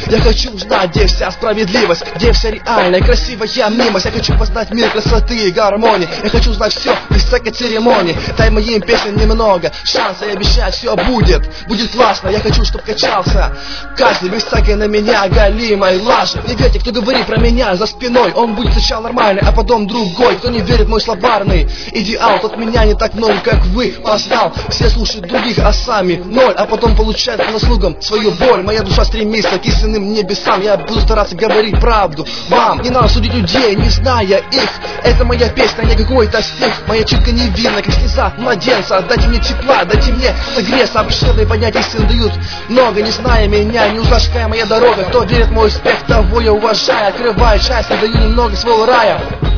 Я хочу узнать, где вся справедливость, где вся реальная, красивая мимость. Я хочу познать мир красоты и гармонии. Я хочу знать все без всякой церемонии. Дай моим песням немного шанса, и обещать, все будет классно. Я хочу, чтоб качался каждый без всякой на меня галимой лажи. Не верьте, кто говорит про меня за спиной. Он будет сначала нормальный, а потом другой. Кто не верит в мой словарный идеал, тот меня не так много, как вы познал. Все слушают других, а сами ноль. А потом получают по заслугам свою боль. Моя душа стремится к истинным небесам. Я буду стараться говорить правду вам. Не надо судить людей, не зная их. Это моя песня, не какой-то стих. Моя чутка невинна, как слеза младенца. Дайте мне тепла, дайте мне согреться. Обширные понятия истины дают много. Не зная меня, не узнаешь, какая моя дорога. Кто верит в мой успех, того я уважаю. Открываю часть, я даю немного своего рая.